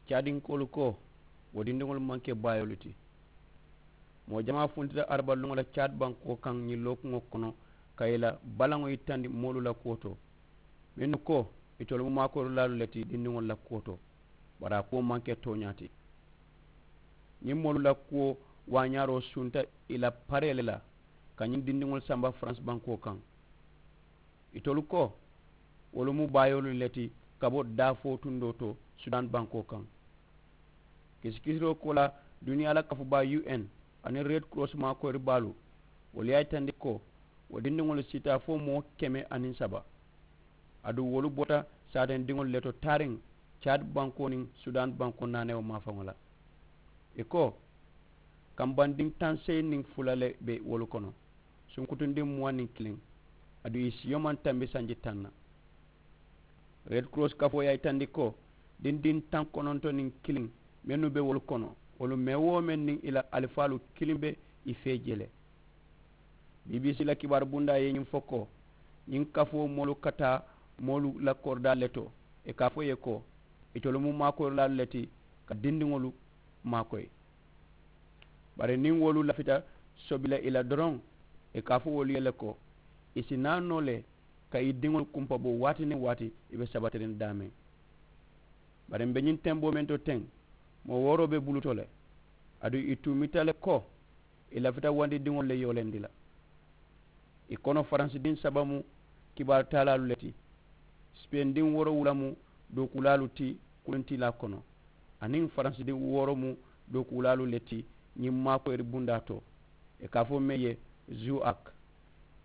cadin kolu ko wodindingol manke bayoluti mo jama funtita arbalungo la cad banko kan ñillo kuŋo kono kayila balango yittandi molu la koto minnu ko itolu mu makolu lalu leti dindingol la koto bara ko manke toñati ñin molu la kuwo wañaro sunta ila parele la kañin dindingol samba France banko kan itolu ko wolu mu bayolu leti kabo dafo tundo to Sudan banko kan kisikisiro kola duniya la kafu ba UN ani Red Cross ma ko ribalu wolu yay tandi ko wodindingol sita fo mo keme anin saba adu wolu bota saden dingol leto taring Chad banko ning Sudan banko nanewo mafangola e ko kambanding tanse ning fulale be wolu kono sunkutundi muwani killing adu isi yoman tambi sanji tanna Red Cross kafo yay tandi ko din tan kononto ning killing menu be wolu kono wolu mewo men ning ila alifalu kilimbe ifejele BBC la kibar bunda ye nyim foko nyin kafo molu kata molu la korda leto e kafo ye ko itolu mu mako la leti ka dindingolu makoy bare nin wolu la fita sobila ila doron e kafo wolu yele ko isina nole ka idingol kumpa bo wati ni wati ibe sabateren dame bare mbenyin tembo mento teng mo woro be bulutole adu itu mitale ko ila fita wandi dingol le yolendila ikono France din sabamu kibar talalu leti Spain din woro wulamu do kulalu ti kunti la kono anin France din woro mu do kulalu leti nyimma ko eri bundato e kafo meye Zouak